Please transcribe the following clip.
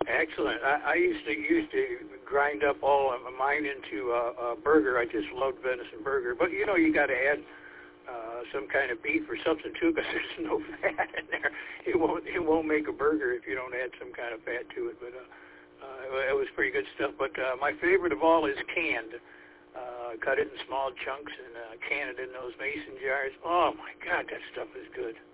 Excellent. I used to grind up all of mine into a burger. I just loved venison burger. But, you know, you got to add some kind of beef or something too, because there's no fat in there. It won't make a burger if you don't add some kind of fat to it. But it was pretty good stuff. But my favorite of all is canned. Cut it in small chunks and can it in those mason jars. Oh my God, that stuff is good.